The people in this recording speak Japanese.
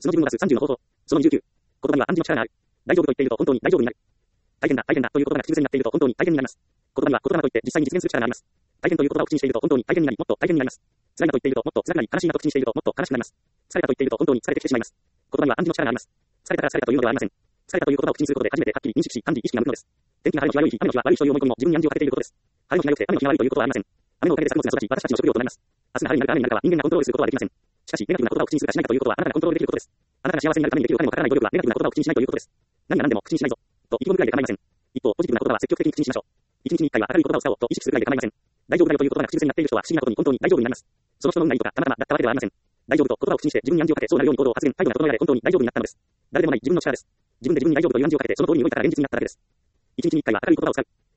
素の自分を出す30の方法。その29。言葉には暗示の力がある。大丈夫と言っていると本当に大丈夫になる。大変だ、大変だという言葉が口癖になっていると本当に大変になります。言葉には言葉と言って実際に実現する力があります。大変という言葉を口にしていると本当に大変になり、もっと大変になります。辛いなと言っているともっと辛くなり、悲しいなと口にしているともっと悲しくなります。疲れたと言っていると本当に疲れてきてしまいます。言葉には暗示の力があります。疲れたから疲れたというのではありません。疲れたという言葉を口にすることで初めてはっきり認識し、感じ、意識が向くのです。天気が晴れの日は良い日、雨の日は悪い日という思い込みも自分に暗示をかけていることです。晴れの日が良くて雨の日が悪いということはありません。雨のおかげで作物が育ち、私たちの食料となります。明日が晴れになるか雨になるかは人間がコントロールすることはできません。しかし、ネガティブな言葉を口にするかしないかということはあなたがコントロールできることです。あなたが幸せになるためにできるお金もかからない努力はネガティブな言葉を口にしないということです。何が何でも口にしないぞ。と意気込むくらいで構いません。一方、ポジティブな言葉は積極的に口にしましょう。一日に一回は明るい言葉を使おうと意識するくらいで構いません。大丈夫だよという言葉が口癖になっている人は不思議なことに本当に大丈夫になります。その人の運がいいとかたまたまだったわけではありません。大丈夫と言葉を口にして自分に暗示をかけそうなるように行動を発言、態度が整えられ本当に大丈夫になったのです。誰でもない自分の力です。自分で自分に大丈夫という暗示をかけてその通りに動いたから現実になっただけです。一日に一回は明るい言葉を使う。